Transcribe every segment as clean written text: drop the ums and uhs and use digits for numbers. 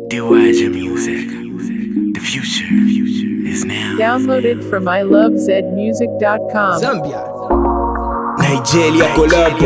Diwaja music. The future is now. Downloaded from ilovezmusic.com. Zambia, Nigeria collab.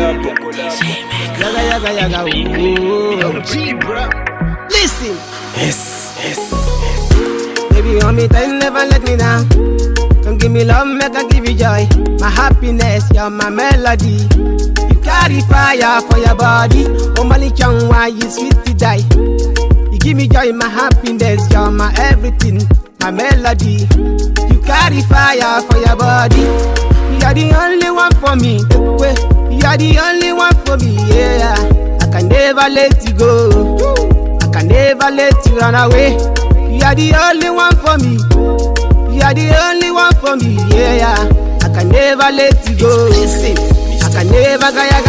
Yaga yaga ooh. Listen, yes. Baby, hold me tight, never let me down. Don't give me love, make I give you joy. My happiness, you're my melody. You carry fire for your body. Oh, Mali Chang, why you sweet to die? You give me joy, my happiness, you're my everything, my melody. You carry fire for your body. You're the only one for me. You're the only one for me, yeah. I can never let you go. I can never let you run away. You're the only one for me. You're the only one for me, yeah. I can never let you go. Listen, I can never yaga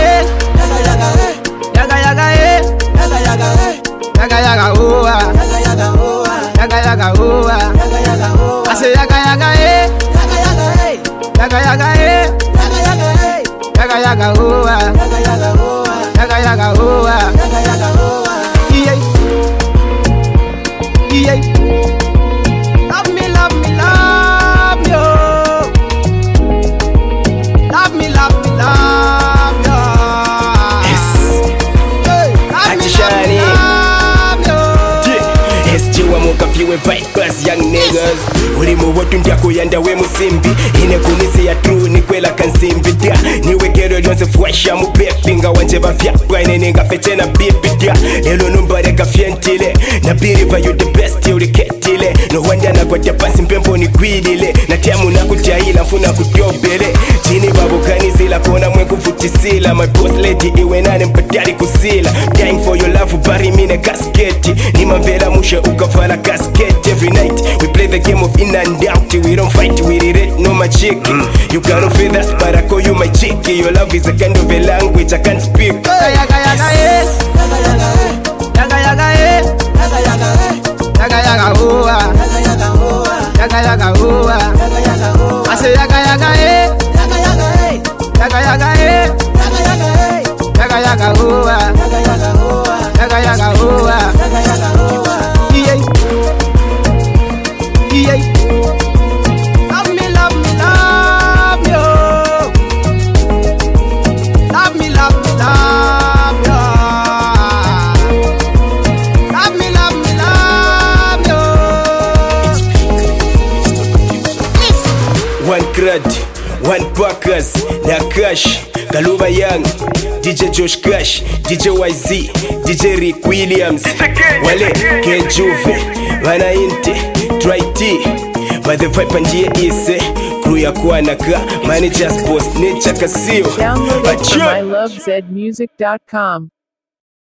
oh, yaga oh. I say yaga oh, yeah. Love me, love me, love you. Love me, love me, love you. Yes. Hey, love me, love you. Yes, Jiwa moka fiwe vipers, young niggas. Ulimu watu ndiako yanda we musimbi. Ine kunisi ya true ni kwela kansimbi dia. Niwe kero yonse fwesha mupepinga. Wanjeba vyapwa ine ninga feche na bibi dia. Lelo numbare ka fientile. Na biriva you the best you ketile. No wanda na kwa japasi mpempo ni kwidile. Na tiamu na kujahila mfuna kudiobele. Chini babu kanisila kona mwe kufutisila. My boss lady iwe nane mpadari kusila. Dying for your love bari mine kasketi. Ni mavela mushe ukavala casket. Every night we play the game of in and out. We don't fight, we relate, no my chicken. You can't feel that, but I call you my chicky. Your love is a kind of a language I can't speak. I say yeah. Love me, love me, love you. Love me, love me, love you. Love me, love me, love you. One crud, one packers, na cash, Galuba Young, DJ Josh Cash, DJ YZ, DJ Rick Williams, Wale, K Juve, Wana Inte, Try T, but the vibe and ise, crew ya kuanaka, managers post nature kasio. Downloaded from ilovezmusic.com.